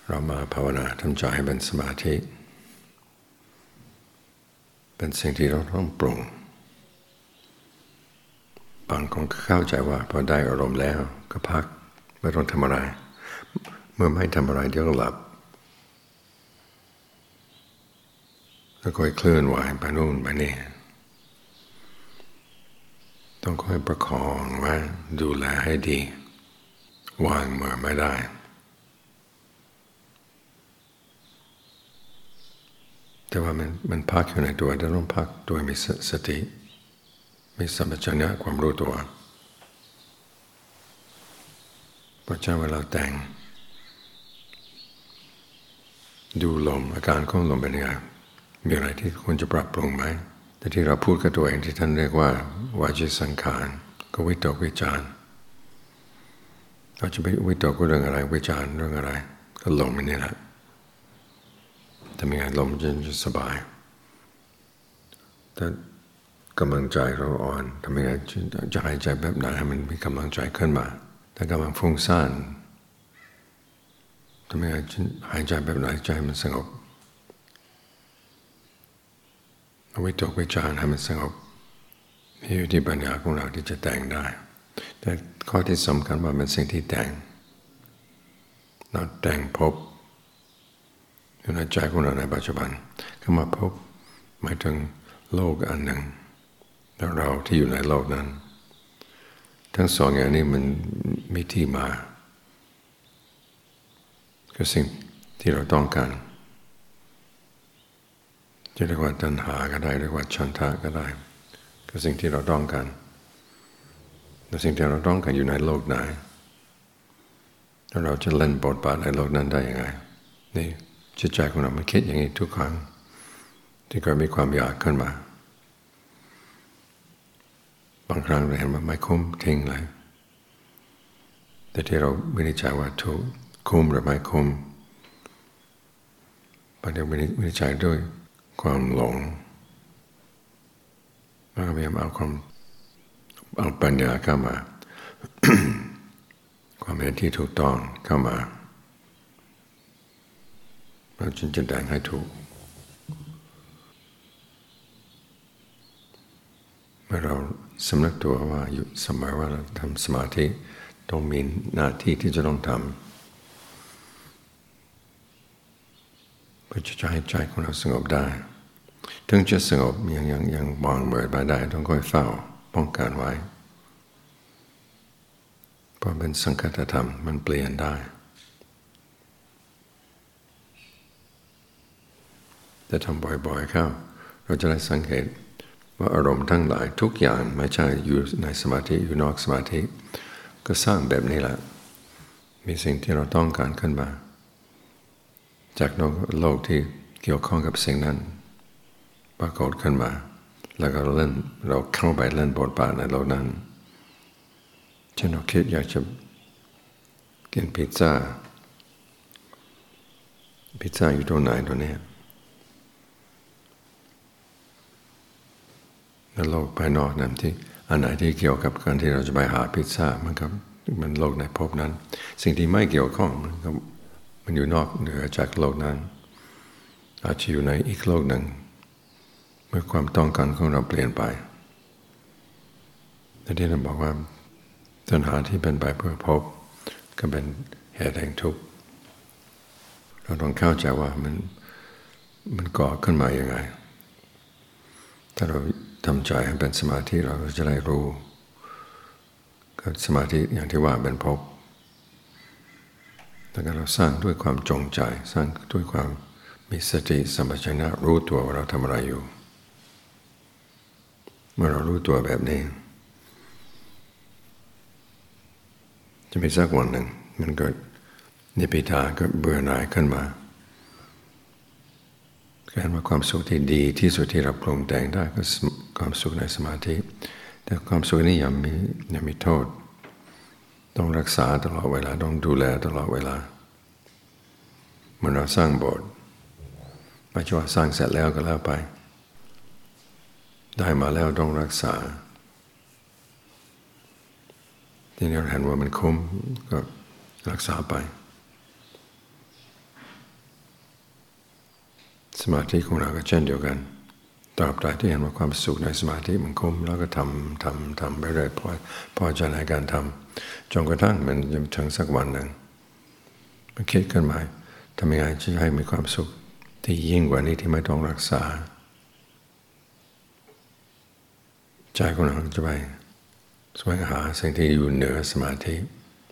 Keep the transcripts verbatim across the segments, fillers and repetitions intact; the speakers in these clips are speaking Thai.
เรามาภาวนาทำใจให้เป็นสมาธิเป็นสิ่งที่เราต้องปรุงบางคนเข้าใจว่าพอได้อารมณ์แล้วก็พักไม่ต้องทำอะไรเมื่อไม่ทำอะไรเดี๋ยวก็หลับแล้วค่อยเคลื่อนไหวไปนู่นไปนี่ต้องค่อยประคองไว้ดูแลให้ดีวางมือไม่ได้แต่ว่ามันมันพักอยู่ในตัวต้องพักโดยมีสติมีสัมปชัญญะความรู้ตัวเพราะฉะนั้นเวลาแต่งดูลมอาการของลมเป็นยังไงมีอะไรที่ควรจะปรับปรุงไหมแต่ที่เราพูดกับตัวเองที่ท่านเรียกว่าวาจิสังขารก็วิตกวิจารณ์เราจะไปวิตกเรื่องอะไรวิจารณ์เรื่องอะไรก็ลมนี่แหละทำยังไงลมจะสบายแต่กำลังใจเราอ่อนทำยังไงจะหายใจแบบไหนให้มันมีกำลังใจขึ้นมาถ้ากำลังฟุ้งซ่านทำยังไงหายใจแบบไหนใจมันสงบวิตกวิจารณ์ให้มันสงบมีอยู่ที่ปัญญาของเราที่จะแต่งได้แต่ข้อที่สำคัญว่าเป็นสิ่งที่แต่งเราแต่งพบอยู่ในใจของเราในปัจจุบันคำว่าพบหมายถึงโลกอันหนึ่งแล้วเราที่อยู่ในโลกนั้นทั้งสองอย่างนี้มันมีที่มาคือสิ่งที่เราต้องการจะเรียกว่าตัณหาก็ได้เรียกว่าฉันทะก็ได้คือสิ่งที่เราต้องการแต่สิ่งที่เราต้องการอยู่ในโลกไหนแล้วเราจะเล่นบทบาทในโลกนั้นได้ยังไงนี่จิตใจของเรามันคิดอย่างนี้ทุกครั้งที่เกิดมีความอยากขึ้นมาบางครั้งเราเห็นว่าไม่คุ้มทิ้งเลยแต่ที่เราวินิจฉัยว่าถูกคุ้มหรือไม่คุ้มบางทีวินิจฉัยด้วยความหลงแล้วก็พยายามเอาความเอาปัญญาเข้ามา ความเห็นที่ถูกต้องเข้ามาเราจึงจะแบ่งให้ถูกเมื่อเราสำนึกตัวว่าอยู่เสมอว่าเราทำสมาธิต้องมีหน้าที่ที่จะต้องทำเพื่อจะให้ใจของเราสงบได้ถึงจะสงบยังยังยังวางมือไปได้ต้องค่อยเฝ้าป้องกันไว้เพราะเป็นสังคตธรรมมันเปลี่ยนได้แต่ทำบ่อยๆเข้าเราจะได้สังเกตว่าอารมณ์ทั้งหลายทุกอย่างไม่ใช่อยู่ในสมาธิอยู่นอกสมาธิก็สร้างแบบนี้แหละมีสิ่งที่เราต้องการขึ้นมาจากโลกที่เกี่ยวข้องกับสิ่งนั้นปรากฏขึ้นมาแล้วก็เล่นเราเข้าไปเล่นบทบาทในโลกนั้นเช่นเราคิดอยากจะกินพิซซ่าพิซซ่าอยู่ตรงไหนตรงนี้แล้วโลกภายนอกนั้นที่อันไหนที่เกี่ยวกับการที่เราจะไปหาพิซซ่ามันก็มันโลกในภพนั้นสิ่งที่ไม่เกี่ยวข้องมันก็มันอยู่นอกเหนือจากโลกนั้นอาจจะอยู่ในอีกโลกหนึ่งเมื่อความต้องการของเราเปลี่ยนไปแต่ที่เราบอกว่าตัณหาที่เป็นไปเพื่อภพก็เป็นเหตุแห่งทุกข์เราต้องเข้าใจว่ามันมันก่อขึ้นมาอย่างไรถ้าเราทำใจให้เป็นสมาธิเราจะได้รู้ก็สมาธิอย่างที่ว่าเป็นภพแต่เราสร้างด้วยความจงใจสร้างด้วยความมีสติสัมปชัญญะรู้ตัวว่าเราทำอะไรอยู่เมื่อเรารู้ตัวแบบนี้จะมีสักวันหนึ่งมันเกิดนิพพิทาเกิดเบื่อหน่ายขึ้นมาการว่าความสุขที่ดีที่สุดที่เราปรุงแต่งได้ก็ความสุขในสมาธิแต่ความสุขนี้ยังมียังมีโทษต้องรักษาตลอดเวลาต้องดูแลตลอดเวลาเมื่อเราสร้างโบสถ์ไม่ใช่ว่าสร้างเสร็จแล้วก็แล้วไปได้มาแล้วต้องรักษาที่นี่เราเห็นว่ามันคุ้มก็รักษาไปสมาธิของเราก็เช่นเดียวกันตราบใดที่เห็นว่าความสุขในสมาธิมันคุ้มแล้วก็ทำทำทำไปเรื่อยพอพอใจในการทำจนกระทั่งมันจะถึงสักวันหนึ่งมันคิดขึ้นมาทำยังไงจะให้มีความสุขที่ยิ่งกว่านี้ที่ไม่ต้องรักษาใจของเราจะไปแสวงหาสิ่งที่อยู่เหนือสมาธิ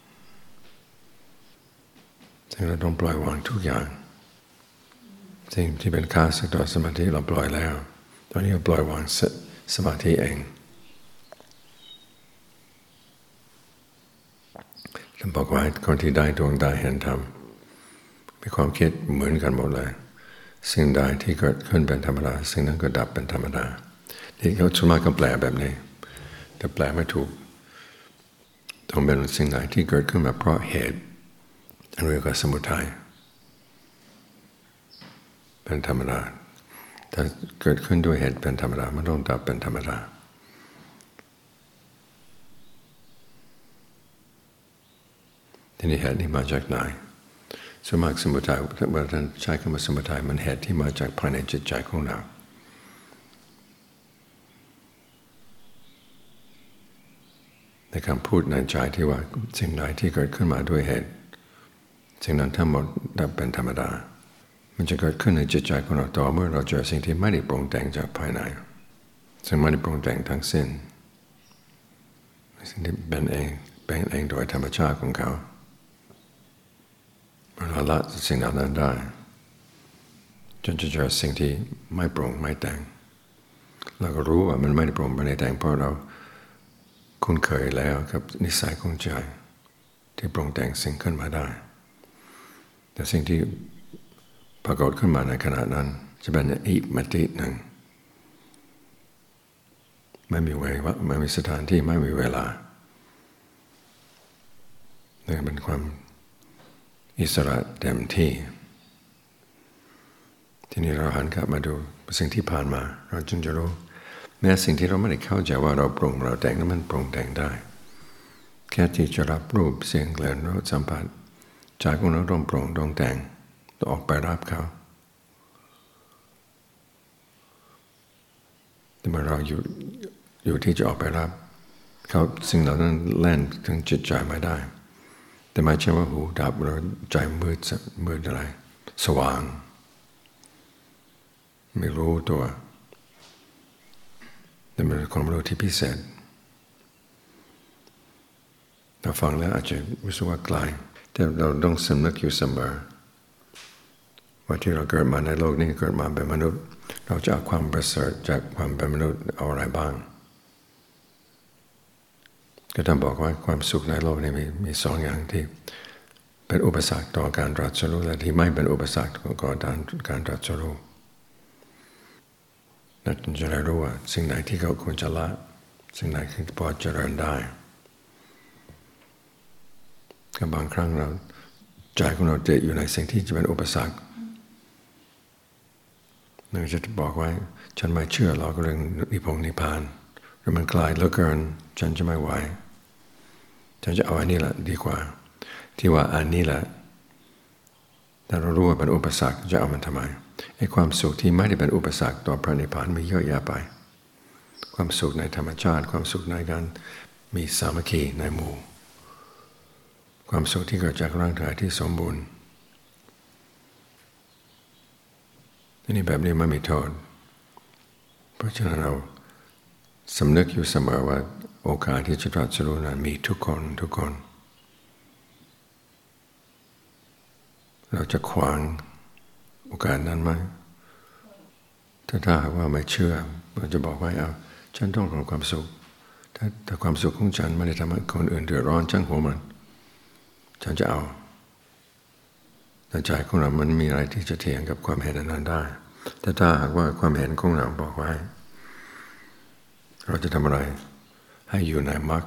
ซึ่งเราต้องปล่อยวางทุกอย่างสิ่งที่เป็นข้าศึกต่อสมาธิเราปล่อยแล้วตอนนี้เราปล่อยวางส, สมาธิเองท่านบอกว่าคนที่ได้ดวงตาเห็นธรรมมีความคิดเหมือนกันหมดเลยสิ่งใดที่เกิดขึ้นเป็นธรรมดาสิ่งนั้นก็ดับเป็นธรรมดาที่เขาสมมติก็แปลแบบนี้แต่แปลไม่ถูกต้องเป็นสิ่งใดที่เกิดขึ้นมาเพราะเหตุอันเรียกว่าสมุทัยเป็นธรรมดาถ้าเกิดขึ้นด้วยเหตุเป็นธรรมดามันต้องดับเป็นธรรมดาทีนี้เหตุนี้มาจากไหนสมมติสมุทัยเมื่อท่านใช้คำว่าสมุทัยมันเหตุที่มาจากภายในจิตใจของเราในคำพูดในใจที่ว่าสิ่งใดที่เกิดขึ้นมาด้วยเหตุสิ่งนั้นทั้งหมดดับเป็นธรรมดามันจะเกิดขึ้นในจิตใจของเราต่อเมื่อเราเจอสิ่งที่ไม่ได้ปรุงแต่งจากภายในซึ่งไม่ได้ปรุงแต่งทั้งสิ้นสิ่งที่เป็นเองเป็นเองโดยธรรมชาติของเขาเราละสิ่งเหล่านั้นได้จนจะเจอสิ่งที่ไม่ปรุงไม่แต่งเราก็รู้ว่ามันไม่ได้ปรุงไม่ได้แต่งเพราะเราคุ้นเคยแล้วกับนิสัยของใจที่ปรุงแต่งสิ่งขึ้นมาได้แต่สิ่งที่ปรากฏขึ้นมาในขณะนั้นจะเป็นอีกมิติหนึ่งไม่มีเวลาไม่มีสถานที่ไม่มีเวลานี่เป็นความอิสระเต็มที่ทีนี้เราหันกลับมาดูสิ่งที่ผ่านมาเราจึงจะรู้แม้สิ่งที่เราไม่ได้เข้าใจว่าเราปรุงเราแต่งนั้นมันปรุงแต่งได้แค่ที่จะรับรูปเสียงกลิ่นรสสัมผัสใจของเราต้องปรุงต้องแต่งต้องออกไปรับเขาแต่เมื่อเราอยู่อยู่ที่จะออกไปรับเขาสิ่งเหล่านั้นแล่นถึงจิตใจไม่ได้แต่ไม่ใช่ว่าหูดับเราใจมืดมืดอะไรสว่างไม่รู้ตัวแต่เป็นความรู้ที่พิเศษเราฟังแล้วอาจจะรู้สึกว่าไกลแต่เราต้องสำนึกอยู่เสมอว่าที่เราเกิดมาในโลกนี้เกิดมาเป็นมนุษย์เราจะเอาความประเสริฐจากความเป็นมนุษย์เอาอะไรบ้างก็ท่านบอกว่าความสุขในโลกนี้มีมีสองอย่างที่เป็นอุปสรรคต่อการตรัสรู้และที่ไม่เป็นอุปสรรคต่อการการตรัสรู้นั่นจะได้รู้ว่าสิ่งไหนที่เขาควรจะละสิ่งไหนที่พอเจริญได้ก็บางครั้งเราใจของเราติดอยู่ในสิ่งที่จะเป็นอุปสรรคนึกจะบอกไว้ฉันไม่เชื่อเราก็เรื่องนิพพานนิพพานหรือมันไกลเหลือเกินฉันจะไม่ไหวฉันจะเอาอันนี้แหละดีกว่าที่ว่าอันนี้แหละแต่เรารู้ว่าเป็นอุปสรรคจะเอามันทำไมไอ้ความสุขที่ไม่ได้เป็นอุปสรรคต่อพระนิพพานมีเยอะแยะไปความสุขในธรรมชาติความสุขในการมีสามัคคีในหมู่ความสุขที่เกิดจากร่างกายที่สมบูรณ์นี่แบบนี้ไม่มีโทษเพราะฉะนั้นเราสำนึกอยู่เสมอว่าโอกาสที่จะตรัสรู้นั้นมีทุกคนทุกคนเราจะขวางโอกาสนั้นไหมถ้าถ้าหากว่าไม่เชื่อเราจะบอกว่าเอาฉันต้องการความสุขถ้าถ้าความสุขของฉันไม่ได้ทำให้คนอื่นเดือดร้อนช่างหัวมันฉันจะเอาแต่ใจของเรามันมีอะไรที่จะเถียงกับความเห็นนั้นได้แต่ถ้าหากว่าความเห็นของเราบอกไว้เราจะทำอะไรให้อยู่ในมรรค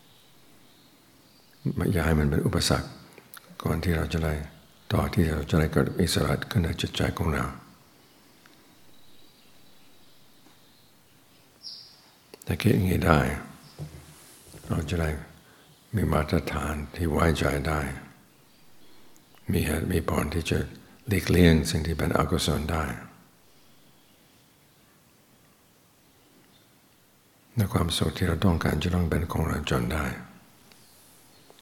อย่าให้มันเป็นอุปสรรคก่อนที่เราจะได้ต่อที่เราจะได้เกิดอิสระขึ้นในจิตใจของเราถ้าคิดอย่างนี้ได้เราจะได้มีมาตรฐานที่ไว้ใจได้มีเหตุมีผลที่จะหลีกเลี่ยงสิ่งที่เป็นอกุศลได้และความสุขที่เราต้องการจะต้องเป็นของเราจนได้